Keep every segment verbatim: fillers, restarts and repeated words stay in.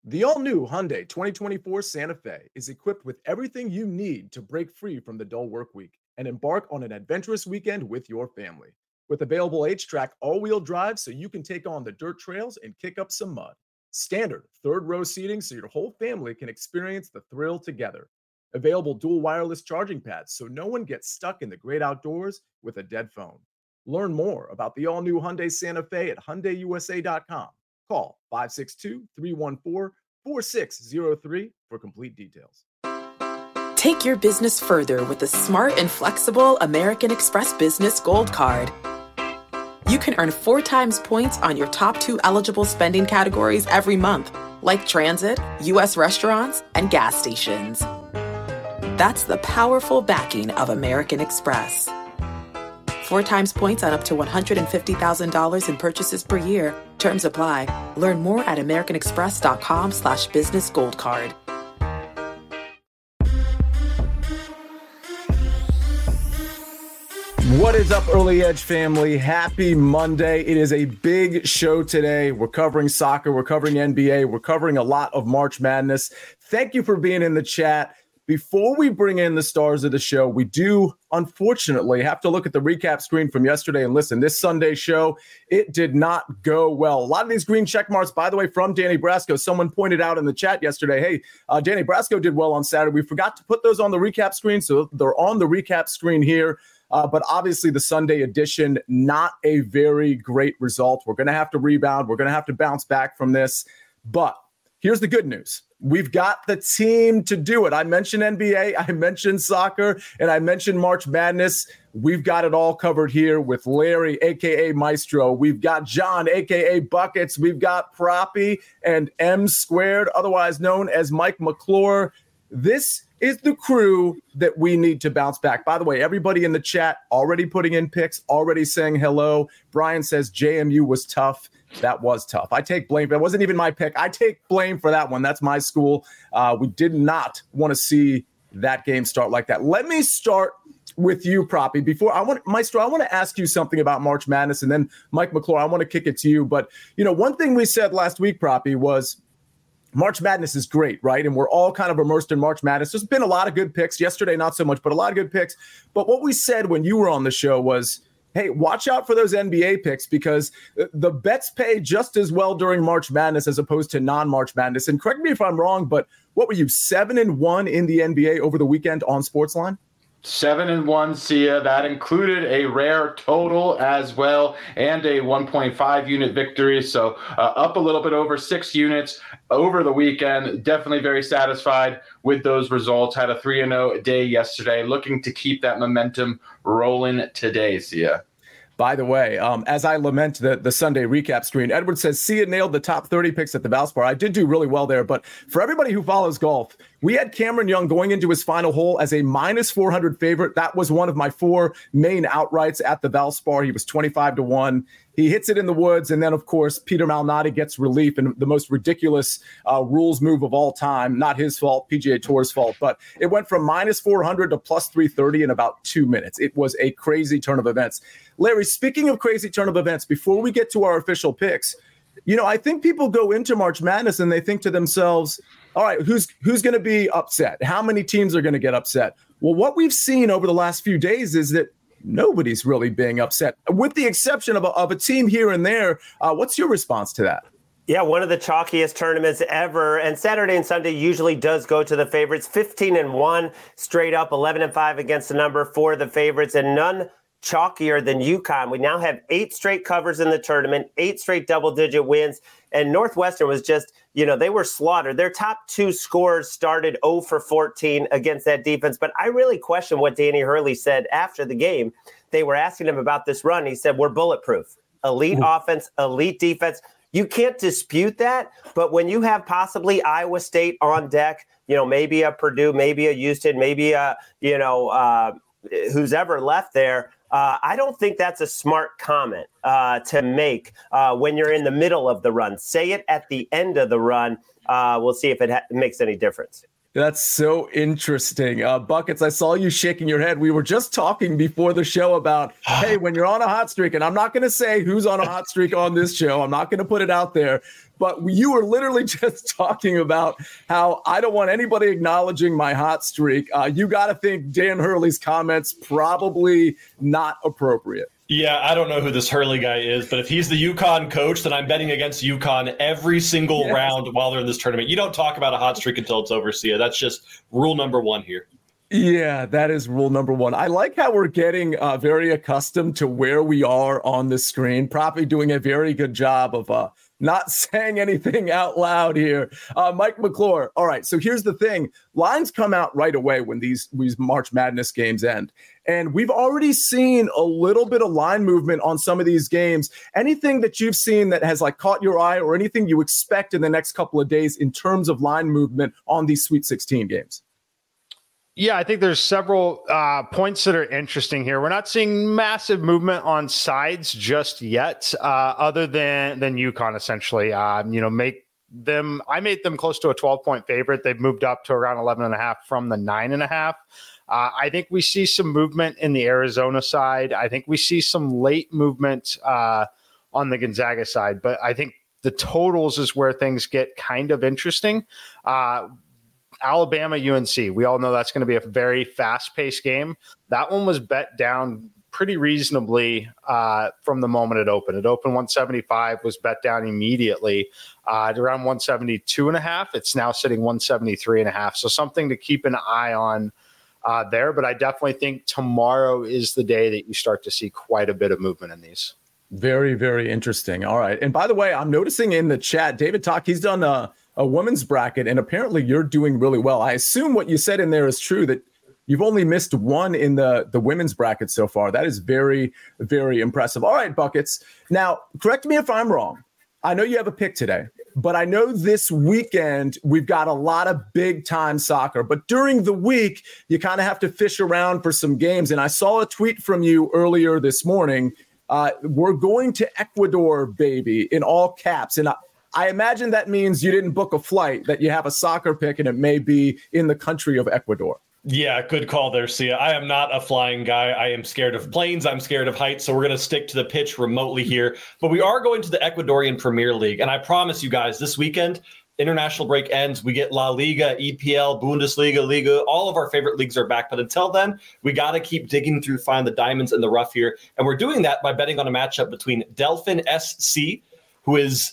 The all-new Hyundai twenty twenty-four Santa Fe is equipped with everything you need to break free from the dull work week and embark on an adventurous weekend with your family. With available H-Track all-wheel drive so you can take on the dirt trails and kick up some mud. Standard third-row seating so your whole family can experience the thrill together. Available dual wireless charging pads so no one gets stuck in the great outdoors with a dead phone. Learn more about the all-new Hyundai Santa Fe at Hyundai U S A dot com. Call five six two, three one four, four six zero three for complete details. Take your business further with the smart and flexible American Express Business Gold Card. You can earn four times points on your top two eligible spending categories every month, like transit, U S restaurants, and gas stations. That's the powerful backing of American Express. Four times points on up to one hundred fifty thousand dollars in purchases per year. Terms apply. Learn more at americanexpress.com slash business gold card. What is up, Early Edge family? Happy Monday. It is a big show today. We're covering soccer. We're covering N B A. We're covering a lot of March Madness. Thank you for being in the chat. Before we bring in the stars of the show, we do, unfortunately, have to look at the recap screen from yesterday. And listen, this Sunday show, it did not go well. A lot of these green check marks, by the way, from Danny Brasco. Someone pointed out in the chat yesterday, hey, uh, Danny Brasco did well on Saturday. We forgot to put those on the recap screen, so they're on the recap screen here. Uh, but obviously the Sunday edition, not a very great result. We're going to have to rebound. We're going to have to bounce back from this. But here's the good news. We've got the team to do it. I mentioned N B A, I mentioned soccer, and I mentioned March Madness. We've got it all covered here with Larry, a k a. Maestro. We've got John, a k a. Buckets. We've got Proppy and M Squared, otherwise known as Mike McClure. This is the crew that we need to bounce back. By the way, everybody in the chat already putting in picks, already saying hello. Brian says J M U was tough. That was tough. I take blame. That wasn't even my pick. I take blame for that one. That's my school. Uh, we did not want to see that game start like that. Let me start with you, Proppy. Before I want, Maestro, I want to ask you something about March Madness, and then Mike McClure, I want to kick it to you. But, you know, one thing we said last week, Proppy, was March Madness is great, right? And we're all kind of immersed in March Madness. There's been a lot of good picks. Yesterday, not so much, but a lot of good picks. But what we said when you were on the show was, hey, watch out for those N B A picks because the bets pay just as well during March Madness as opposed to non-March Madness. And correct me if I'm wrong, but what were you, seven and one in the N B A over the weekend on Sportsline? Seven and one, Sia. That included a rare total as well and a one point five unit victory. So uh, up a little bit over six units over the weekend. Definitely very satisfied with those results. Had a three and oh day yesterday. Looking to keep that momentum rolling today, Sia. By the way, um, as I lament the, the Sunday recap screen, Edward says, Sia nailed the top thirty picks at the Valspar. I did do really well there, but for everybody who follows golf, we had Cameron Young going into his final hole as a minus four hundred favorite. That was one of my four main outrights at the Valspar. He was twenty-five to one. He hits it in the woods, and then, of course, Peter Malnati gets relief in the most ridiculous uh, rules move of all time. Not his fault, P G A Tour's fault, but it went from minus four hundred to plus three thirty in about two minutes. It was a crazy turn of events. Larry, speaking of crazy turn of events, before we get to our official picks, you know, I think people go into March Madness and they think to themselves, all right, who's who's going to be upset? How many teams are going to get upset? Well, what we've seen over the last few days is that nobody's really being upset, with the exception of a, of a team here and there. Uh, what's your response to that? Yeah, one of the chalkiest tournaments ever. And Saturday and Sunday usually does go to the favorites. fifteen and one straight up, eleven and five against the number for the favorites, and none chalkier than UConn. We now have eight straight covers in the tournament, eight straight double-digit wins, and Northwestern was just, you know, they were slaughtered. Their top two scorers started oh for fourteen against that defense, but I really question what Danny Hurley said after the game. They were asking him about this run. He said, we're bulletproof. Elite Ooh. offense, elite defense. You can't dispute that, but when you have possibly Iowa State on deck, you know, maybe a Purdue, maybe a Houston, maybe a, you know, uh, who's ever left there, Uh, I don't think that's a smart comment uh, to make uh, when you're in the middle of the run. Say it at the end of the run. Uh, we'll see if it ha- makes any difference. That's so interesting. Uh, Buckets, I saw you shaking your head. We were just talking before the show about, hey, when you're on a hot streak, and I'm not going to say who's on a hot streak on this show. I'm not going to put it out there. But you were literally just talking about how I don't want anybody acknowledging my hot streak. Uh, you got to think Dan Hurley's comments probably not appropriate. Yeah, I don't know who this Hurley guy is, but if he's the UConn coach, then I'm betting against UConn every single yes. round while they're in this tournament. You don't talk about a hot streak until it's over, Sia. That's just rule number one here. Yeah, that is rule number one. I like how we're getting uh, very accustomed to where we are on the screen. Probably doing a very good job of uh, not saying anything out loud here. Uh, Mike McClure. All right, so here's the thing. Lines come out right away when these, these March Madness games end. And we've already seen a little bit of line movement on some of these games. Anything that you've seen that has like caught your eye or anything you expect in the next couple of days in terms of line movement on these Sweet sixteen games? Yeah, I think there's several uh, points that are interesting here. We're not seeing massive movement on sides just yet, uh, other than than UConn essentially. Um, you know, make them. I made them close to a twelve point favorite. They've moved up to around eleven and a half from the nine and a half. Uh, I think we see some movement in the Arizona side. I think we see some late movement uh, on the Gonzaga side, but I think the totals is where things get kind of interesting. Uh, Alabama, U N C. We all know that's going to be a very fast-paced game. That one was bet down pretty reasonably uh, from the moment it opened. It opened one seventy-five, was bet down immediately uh, at around one seventy-two and a half. It's now sitting one seventy-three and a half. So something to keep an eye on uh, there. But I definitely think tomorrow is the day that you start to see quite a bit of movement in these. Very, very interesting. All right. And by the way, I'm noticing in the chat, David Talk, he's done a, a women's bracket, and apparently you're doing really well. I assume what you said in there is true, that you've only missed one in the, the women's bracket so far. That is very, very impressive. All right, Buckets. Now, correct me if I'm wrong. I know you have a pick today, but I know this weekend we've got a lot of big-time soccer. But during the week, you kind of have to fish around for some games. And I saw a tweet from you earlier this morning. Uh, we're going to Ecuador, baby, in all caps. And I, I imagine that means you didn't book a flight, that you have a soccer pick, and it may be in the country of Ecuador. Yeah, good call there, Sia. I am not a flying guy. I am scared of planes. I'm scared of heights. So we're going to stick to the pitch remotely here. But we are going to the Ecuadorian Premier League. And I promise you guys, this weekend, international break ends. We get La Liga, E P L, Bundesliga, Liga. All of our favorite leagues are back. But until then, we got to keep digging through, find the diamonds in the rough here. And we're doing that by betting on a matchup between Delfin S C, who is...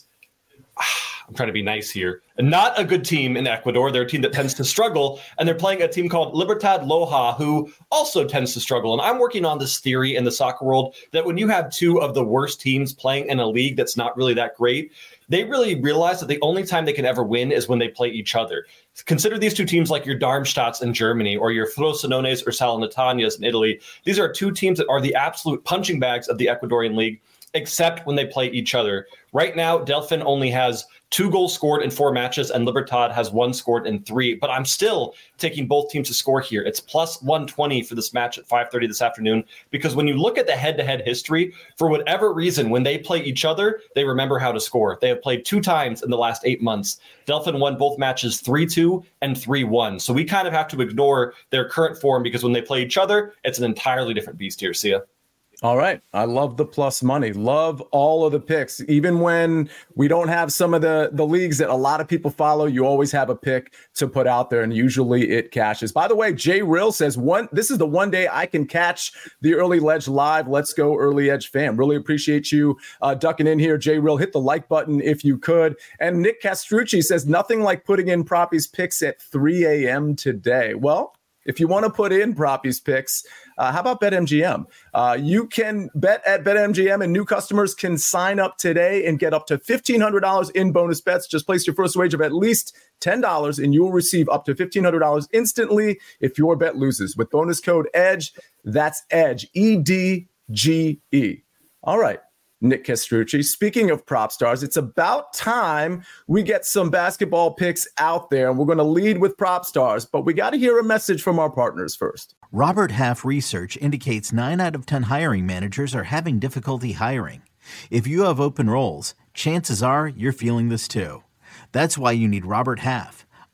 I'm trying to be nice here. Not a good team in Ecuador. They're a team that tends to struggle, and they're playing a team called Libertad Loja, who also tends to struggle. And I'm working on this theory in the soccer world that when you have two of the worst teams playing in a league that's not really that great, they really realize that the only time they can ever win is when they play each other. Consider these two teams like your Darmstadts in Germany or your Frosinones or Salernitanas in Italy. These are two teams that are the absolute punching bags of the Ecuadorian league, except when they play each other. Right now, Delfin only has two goals scored in four matches, and Libertad has one scored in three. But I'm still taking both teams to score here. It's plus one twenty for this match at five thirty this afternoon, because when you look at the head-to-head history, for whatever reason, when they play each other, they remember how to score. They have played two times in the last eight months. Delfin won both matches three two and three one. So we kind of have to ignore their current form, because when they play each other, it's an entirely different beast here, Sia. All right. I love the plus money. Love all of the picks. Even when we don't have some of the, the leagues that a lot of people follow, you always have a pick to put out there, and usually it cashes. By the way, Jay Rill says, one, this is the one day I can catch the Early Ledge live. Let's go, Early Edge fam. Really appreciate you uh, ducking in here, Jay Rill. Hit the like button if you could. And Nick Castrucci says, nothing like putting in Proppy's picks at three a.m. today. Well, if you want to put in Proppy's picks, uh, how about BetMGM? Uh, you can bet at BetMGM, and new customers can sign up today and get up to fifteen hundred dollars in bonus bets. Just place your first wager of at least ten dollars, and you will receive up to fifteen hundred dollars instantly if your bet loses. With bonus code EDGE, that's EDGE, E D G E. All right. Nick Castrucci. Speaking of prop stars, it's about time we get some basketball picks out there, and we're going to lead with prop stars, but we got to hear a message from our partners first. Robert Half research indicates nine out of ten hiring managers are having difficulty hiring. If you have open roles, chances are you're feeling this too. That's why you need Robert Half.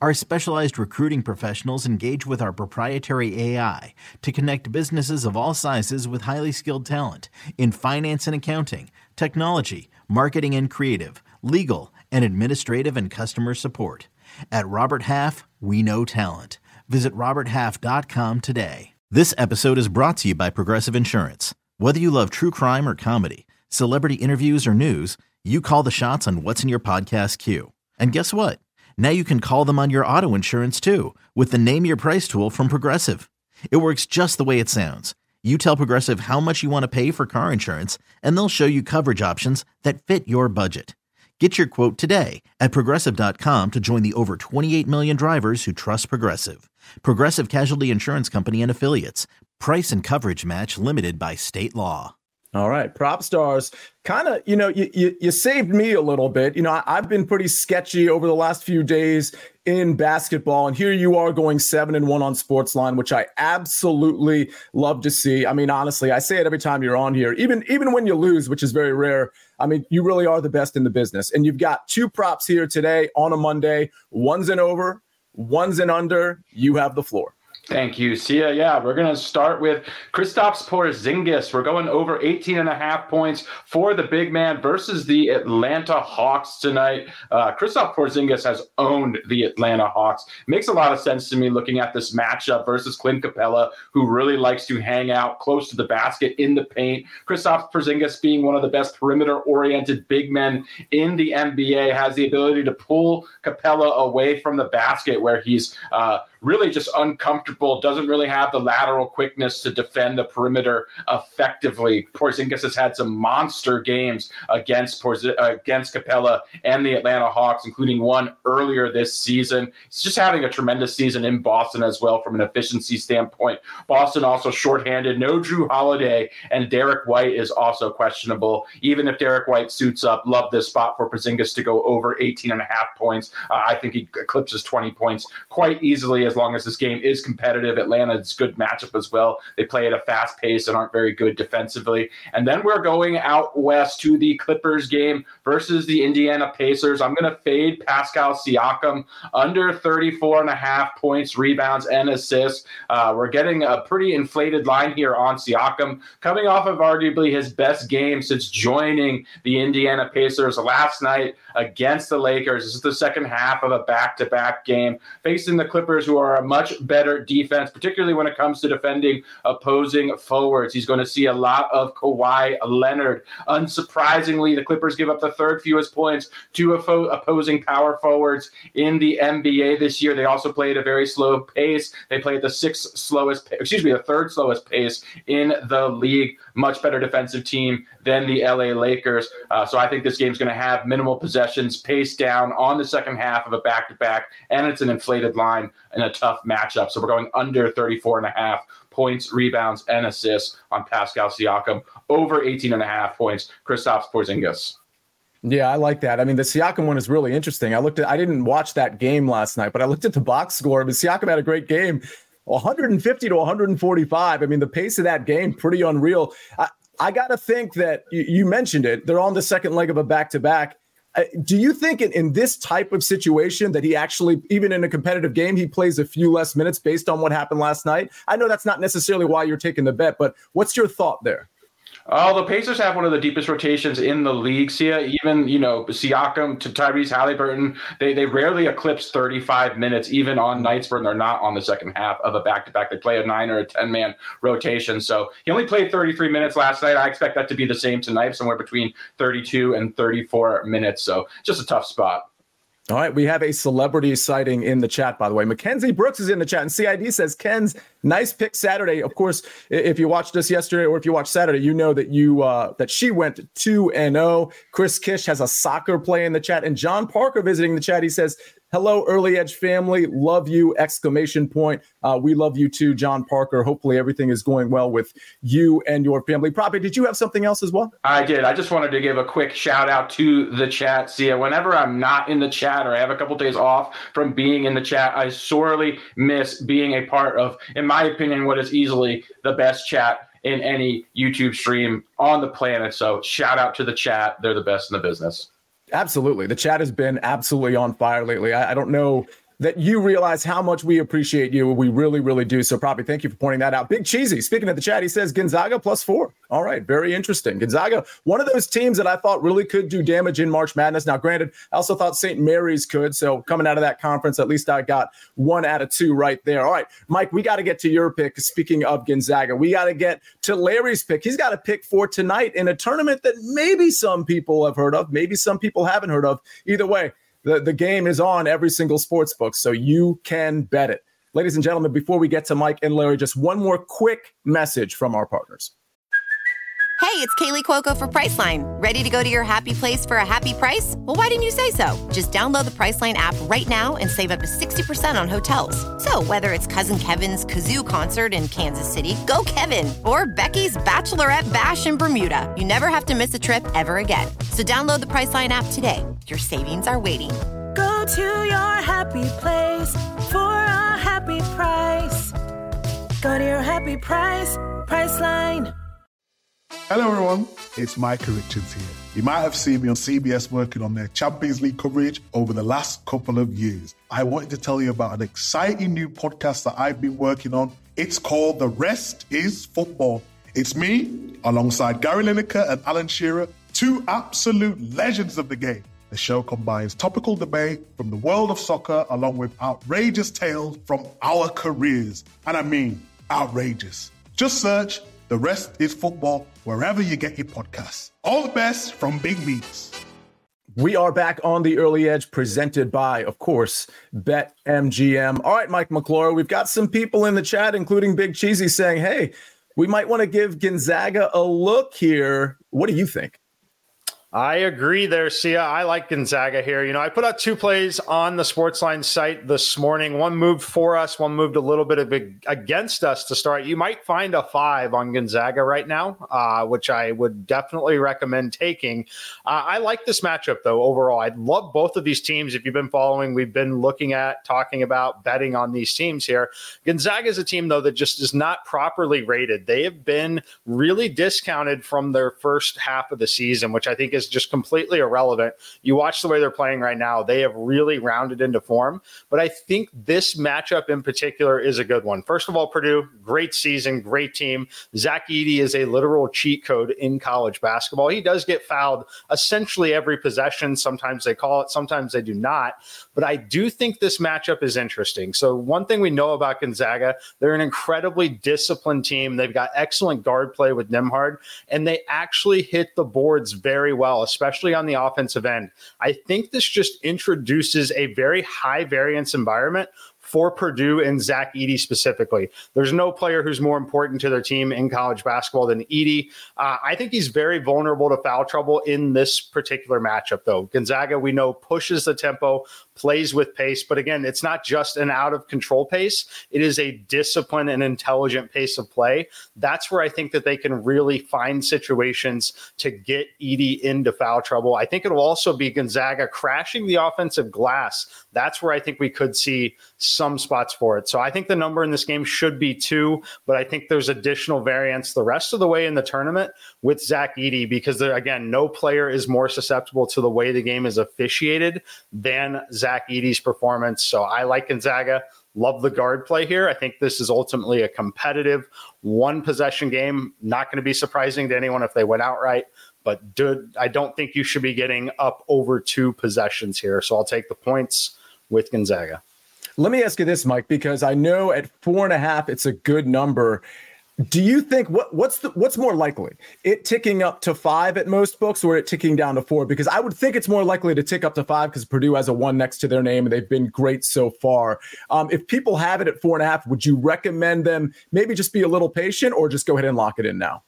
Our specialized recruiting professionals engage with our proprietary A I to connect businesses of all sizes with highly skilled talent in finance and accounting, technology, marketing and creative, legal, and administrative and customer support. At Robert Half, we know talent. Visit robert half dot com today. This episode is brought to you by Progressive Insurance. Whether you love true crime or comedy, celebrity interviews or news, you call the shots on what's in your podcast queue. And guess what? Now you can call them on your auto insurance too with the Name Your Price tool from Progressive. It works just the way it sounds. You tell Progressive how much you want to pay for car insurance, and they'll show you coverage options that fit your budget. Get your quote today at progressive dot com to join the over twenty-eight million drivers who trust Progressive. Progressive Casualty Insurance Company and Affiliates. Price and coverage match limited by state law. All right, prop stars, kind of, you know, you, you you saved me a little bit. You know, I, I've been pretty sketchy over the last few days in basketball, and here you are going seven and one on Sportsline, which I absolutely love to see. I mean, honestly, I say it every time you're on here, even even when you lose, which is very rare. I mean, you really are the best in the business, and you've got two props here today on a Monday. One's an over, one's an under. You have the floor. Thank you, Sia. Yeah, we're going to start with Kristaps Porzingis. We're going over eighteen and a half points for the big man versus the Atlanta Hawks tonight. Uh, Kristaps Porzingis has owned the Atlanta Hawks. Makes a lot of sense to me looking at this matchup versus Clint Capella, who really likes to hang out close to the basket in the paint. Kristaps Porzingis, being one of the best perimeter-oriented big men in the N B A, has the ability to pull Capella away from the basket where he's uh, really just uncomfortable, doesn't really have the lateral quickness to defend the perimeter effectively. Porzingis has had some monster games against Porz- against Capella and the Atlanta Hawks, including one earlier this season. He's just having a tremendous season in Boston as well from an efficiency standpoint. Boston also shorthanded, no Drew Holiday, and Derek White is also questionable. Even if Derek White suits up, love this spot for Porzingis to go over eighteen and a half points. Uh, I think he eclipses twenty points quite easily as long as this game is competitive. Atlanta's good matchup as well. They play at a fast pace and aren't very good defensively. And then we're going out west to the Clippers game versus the Indiana Pacers. I'm going to fade Pascal Siakam under thirty-four and a half points, rebounds, and assists. Uh, we're getting a pretty inflated line here on Siakam, coming off of arguably his best game since joining the Indiana Pacers last night against the Lakers. This is the second half of a back-to-back game, facing the Clippers, who are a much better defense, particularly when it comes to defending opposing forwards. He's going to see a lot of Kawhi Leonard. Unsurprisingly, the Clippers give up the third fewest points to opposing power forwards in the N B A this year. They also play at a very slow pace. They play at the sixth slowest, excuse me, the third slowest pace in the league. Much better defensive team than the L A Lakers. Uh, so I think this game's going to have minimal possessions, pace down on the second half of a back-to-back, and it's an inflated line in a tough matchup. So we're going under thirty-four and a half points, rebounds, and assists on Pascal Siakam, over eighteen and a half points, Kristaps Porzingis. Yeah, I like that. I mean, the Siakam one is really interesting. I looked at, I didn't watch that game last night, but I looked at the box score. I mean, Siakam had a great game. one fifty to one forty-five. I mean, the pace of that game, pretty unreal. I, I got to think that you, you mentioned it. They're on the second leg of a back-to-back. Uh, do you think in, in this type of situation that he actually, even in a competitive game, he plays a few less minutes based on what happened last night? I know that's not necessarily why you're taking the bet, but what's your thought there? Oh, the Pacers have one of the deepest rotations in the league, Sia. Even, you know, Siakam to Tyrese Halliburton, they they rarely eclipse thirty-five minutes, even on nights when they're not on the second half of a back-to-back. They play a nine or a ten-man rotation. So he only played thirty-three minutes last night. I expect that to be the same tonight, somewhere between thirty-two and thirty-four minutes. So just a tough spot. All right, we have a celebrity sighting in the chat, by the way. Mackenzie Brooks is in the chat, and C I D says, Ken's nice pick Saturday. Of course, if you watched us yesterday or if you watched Saturday, you know that you uh, that she went two and oh. Chris Kish has a soccer play in the chat, and John Parker visiting the chat. He says, hello, Early Edge family. Love you, exclamation point. Uh, we love you too, John Parker. Hopefully everything is going well with you and your family. Proppy, did you have something else as well? I did. I just wanted to give a quick shout out to the chat. See, whenever I'm not in the chat or I have a couple days off from being in the chat, I sorely miss being a part of, in my opinion, what is easily the best chat in any YouTube stream on the planet. So shout out to the chat. They're the best in the business. Absolutely. The chat has been absolutely on fire lately. I, I don't know that you realize how much we appreciate you. We really, really do. So probably thank you for pointing that out. Big Cheesy, speaking of the chat, he says Gonzaga plus four. All right, very interesting. Gonzaga, one of those teams that I thought really could do damage in March Madness. Now, granted, I also thought Saint Mary's could. So coming out of that conference, at least I got one out of two right there. All right, Mike, we got to get to your pick. Speaking of Gonzaga, we got to get to Larry's pick. He's got a pick for tonight in a tournament that maybe some people have heard of, maybe some people haven't heard of. Either way, The, the game is on every single sports book, so you can bet it. Ladies and gentlemen, before we get to Mike and Larry, just one more quick message from our partners. Hey, it's Kaylee Cuoco for Priceline. Ready to go to your happy place for a happy price? Well, why didn't you say so? Just download the Priceline app right now and save up to sixty percent on hotels. So whether it's Cousin Kevin's Kazoo Concert in Kansas City, go Kevin, or Becky's Bachelorette Bash in Bermuda, you never have to miss a trip ever again. So download the Priceline app today. Your savings are waiting. Go to your happy place for a happy price. Go to your happy price, Priceline. Hello everyone, it's Micah Richards here. You might have seen me on C B S working on their Champions League coverage over the last couple of years. I wanted to tell you about an exciting new podcast that I've been working on. It's called The Rest is Football. It's me, alongside Gary Lineker and Alan Shearer, two absolute legends of the game. The show combines topical debate from the world of soccer along with outrageous tales from our careers. And I mean, outrageous. Just search The Rest is Football wherever you get your podcasts. All the best from Big Meats. We are back on the Early Edge, presented by, of course, BetMGM. All right, Mike McClure, we've got some people in the chat, including Big Cheesy, saying, hey, we might want to give Gonzaga a look here. What do you think? I agree there, Sia. I like Gonzaga here. You know, I put out two plays on the Sportsline site this morning. One moved for us, one moved a little bit of against us to start. You might find a five on Gonzaga right now, uh, which I would definitely recommend taking. Uh, I like this matchup, though, overall. I love both of these teams. If you've been following, we've been looking at, talking about betting on these teams here. Gonzaga is a team, though, that just is not properly rated. They have been really discounted from their first half of the season, which I think is just completely irrelevant. You watch the way they're playing right now, they have really rounded into form. But I think this matchup in particular is a good one. First of all, Purdue, great season, great team. Zach Edey is a literal cheat code in college basketball. He does get fouled essentially every possession. Sometimes they call it, sometimes they do not. But I do think this matchup is interesting. So one thing we know about Gonzaga, they're an incredibly disciplined team. They've got excellent guard play with Nembhard, and they actually hit the boards very well, especially on the offensive end. I think this just introduces a very high variance environment for Purdue and Zach Edey specifically. There's no player who's more important to their team in college basketball than Edey. Uh, I think he's very vulnerable to foul trouble in this particular matchup, though. Gonzaga, we know, pushes the tempo, plays with pace, but again, it's not just an out-of-control pace. It is a disciplined and intelligent pace of play. That's where I think that they can really find situations to get Edey into foul trouble. I think it'll also be Gonzaga crashing the offensive glass. That's where I think we could see some spots for it. So I think the number in this game should be two, but I think there's additional variance the rest of the way in the tournament with Zach Edey, because there, again, no player is more susceptible to the way the game is officiated than Zach Edey's performance. So I like Gonzaga. Love the guard play here. I think this is ultimately a competitive one possession game. Not going to be surprising to anyone if they went outright, but do, I don't think you should be getting up over two possessions here. So I'll take the points with Gonzaga. Let me ask you this, Mike, because I know at four and a half, it's a good number. Do you think what what's the what's more likely, it ticking up to five at most books or it ticking down to four? Because I would think it's more likely to tick up to five because Purdue has a one next to their name and they've been great so far. Um, if people have it at four and a half, would you recommend them maybe just be a little patient or just go ahead and lock it in now?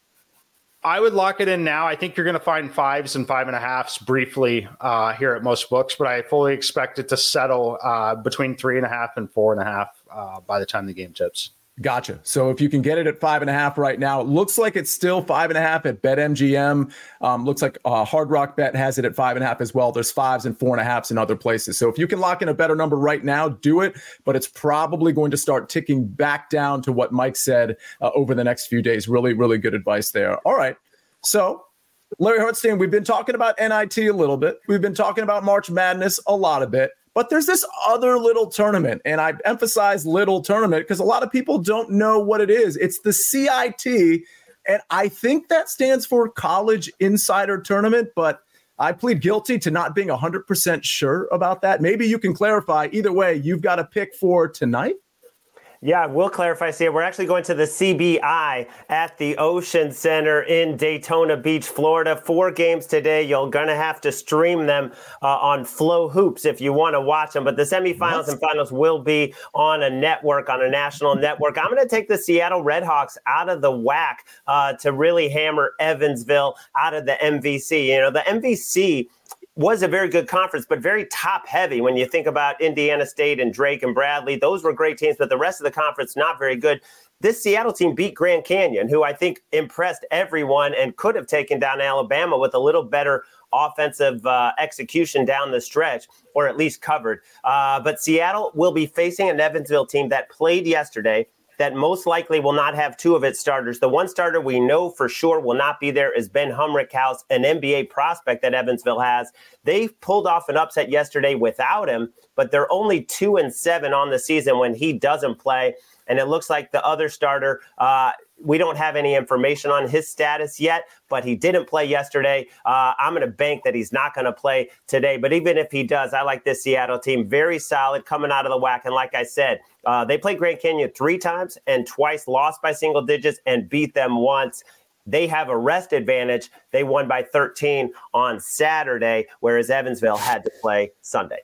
I would lock it in now. I think you're going to find fives and five and a halves briefly uh, here at most books, but I fully expect it to settle uh, between three and a half and four and a half uh, by the time the game tips. Gotcha. So if you can get it at five and a half right now, it looks like it's still five and a half at BetMGM. Um, looks like uh, Hard Rock Bet has it at five and a half as well. There's fives and four and a halves in other places. So if you can lock in a better number right now, do it. But it's probably going to start ticking back down to what Mike said uh, over the next few days. Really, really good advice there. All right. So Larry Hartstein, we've been talking about N I T a little bit. We've been talking about March Madness a lot of bit. But there's this other little tournament, and I emphasize little tournament because a lot of people don't know what it is. It's the C I T, and I think that stands for College Insider Tournament, but I plead guilty to not being one hundred percent sure about that. Maybe you can clarify. Either way, you've got a pick for tonight. Yeah, we'll clarify. See, we're actually going to the C B I at the Ocean Center in Daytona Beach, Florida. Four games today. You're going to have to stream them uh, on Flow Hoops if you want to watch them. But the semifinals and finals will be on a network, on a national network. I'm going to take the Seattle Redhawks out of the W A C uh, to really hammer Evansville out of the M V C. You know, the M V C was a very good conference, but very top heavy when you think about Indiana State and Drake and Bradley. Those were great teams, but the rest of the conference, not very good. This Seattle team beat Grand Canyon, who I think impressed everyone and could have taken down Alabama with a little better offensive uh, execution down the stretch, or at least covered. Uh, but Seattle will be facing an Evansville team that played yesterday, that most likely will not have two of its starters. The one starter we know for sure will not be there is Ben Humrickhouse, an N B A prospect that Evansville has. They pulled off an upset yesterday without him, but they're only two and seven on the season when he doesn't play. And it looks like the other starter, uh, we don't have any information on his status yet, but he didn't play yesterday. Uh, I'm going to bank that he's not going to play today. But even if he does, I like this Seattle team. Very solid coming out of the W A C. And like I said, uh, they played Grand Canyon three times and twice lost by single digits and beat them once. They have a rest advantage. They won by thirteen on Saturday, whereas Evansville had to play Sunday.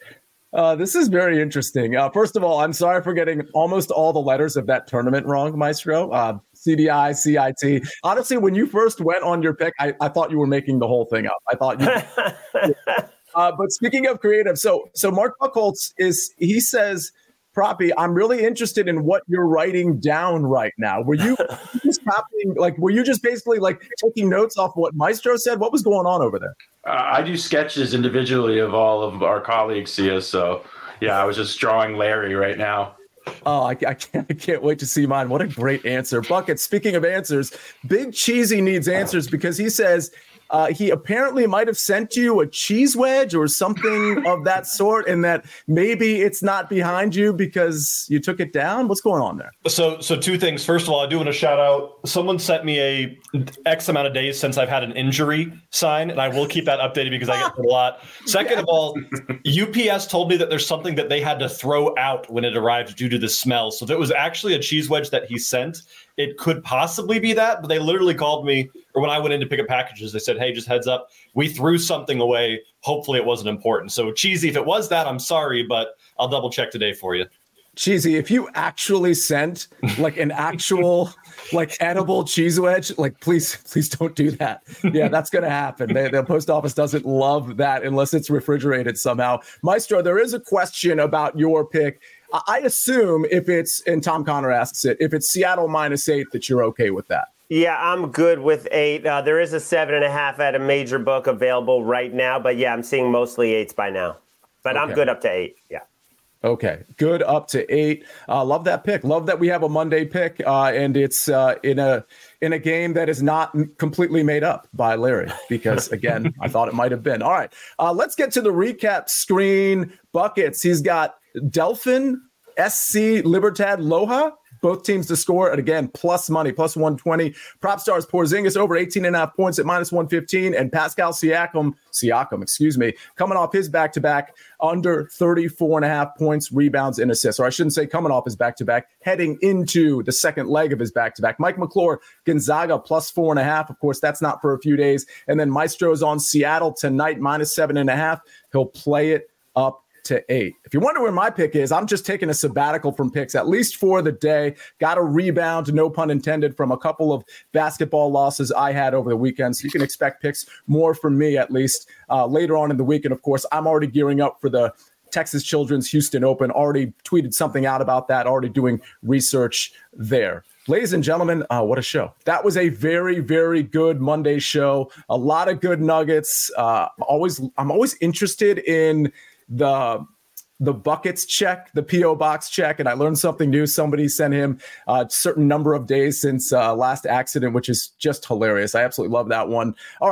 Uh, this is very interesting. Uh, first of all, I'm sorry for getting almost all the letters of that tournament wrong, Maestro. Uh, C B I, C I T. Honestly, when you first went on your pick, I, I thought you were making the whole thing up. I thought you. uh, but speaking of creative, so so Mark Buchholz is he says, Proppy, I'm really interested in what you're writing down right now. Were you just copying, like, were you just basically like taking notes off what Maestro said? What was going on over there? Uh, I do sketches individually of all of our colleagues here. So, yeah, I was just drawing Larry right now. Oh, I, I, can't, I can't wait to see mine. What a great answer. Bucket, speaking of answers, Big Cheesy needs answers because he says uh, he apparently might have sent you a cheese wedge or something of that sort, and that maybe it's not behind you because you took it down. What's going on there? So, so two things. First of all, I do want to shout out. Someone sent me a X amount of days since I've had an injury sign, and I will keep that updated because I get it a lot. Second yeah. of all, U P S told me that there's something that they had to throw out when it arrived due to the smell. So if it was actually a cheese wedge that he sent, it could possibly be that. But they literally called me, or when I went in to pick up packages, they said, hey, just heads up, we threw something away. Hopefully it wasn't important. So Cheesy, if it was that, I'm sorry, but I'll double check today for you. Cheesy, if you actually sent like an actual like edible cheese wedge, like please, please don't do that. Yeah, that's going to happen. They, the post office doesn't love that unless it's refrigerated somehow. Maestro, there is a question about your pick. I assume if it's, and Tom Connor asks it, if it's Seattle minus eight, that you're okay with that. Yeah, I'm good with eight. Uh, there is a seven and a half at a major book available right now, but yeah, I'm seeing mostly eights by now. But okay. I'm good up to eight. Yeah. Okay, good up to eight. Uh, love that pick. Love that we have a Monday pick, uh, and it's uh, in a in a game that is not m- completely made up by Larry. Because again, I thought it might have been. All right, uh, let's get to the recap screen. Buckets. He's got Delphin, S C, Libertad, Loja. Both teams to score, and again, plus money, plus one twenty. Prop stars, Porzingis over eighteen and a half points at minus one fifteen, and Pascal Siakam, Siakam, excuse me, coming off his back-to-back under thirty-four and a half points, rebounds, and assists. Or I shouldn't say coming off his back-to-back, heading into the second leg of his back-to-back. Mike McClure, Gonzaga, plus four and a half. Of course, that's not for a few days. And then Maestro's on Seattle tonight, minus seven and a half. He'll play it up to eight. If you wonder where my pick is, I'm just taking a sabbatical from picks, at least for the day. Got a rebound, no pun intended, from a couple of basketball losses I had over the weekend. So you can expect picks more from me, at least uh, later on in the week. And of course, I'm already gearing up for the Texas Children's Houston Open. Already tweeted something out about that, already doing research there. Ladies and gentlemen, uh, what a show. That was a very, very good Monday show. A lot of good nuggets. Uh, always, I'm always interested in the the buckets check, the P O box check, and I learned something new. Somebody sent him a certain number of days since uh, last accident, which is just hilarious. I absolutely love that one. All right,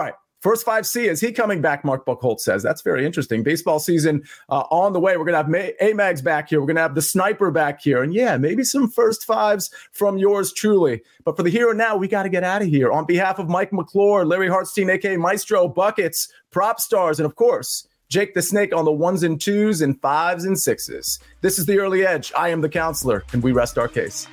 First five C, is he coming back? Mark Buckholtz says. That's very interesting. Baseball season uh, on the way. We're going to have A-Mags back here. We're going to have the sniper back here. And yeah, maybe some first fives from yours truly. But for the here and now, we got to get out of here. On behalf of Mike McClure, Larry Hartstein, a k a. Maestro, Buckets, Prop Stars, and of course, Jake the Snake on the ones and twos and fives and sixes. This is The Early Edge. I am the counselor, and we rest our case.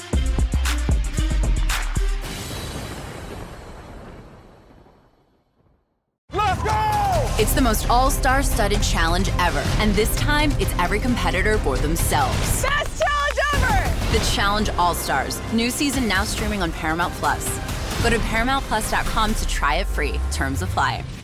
Let's go! It's the most all-star studded challenge ever. And this time, it's every competitor for themselves. Best challenge ever! The Challenge All-Stars. New season now streaming on Paramount Plus. Go to Paramount Plus dot com to try it free. Terms apply.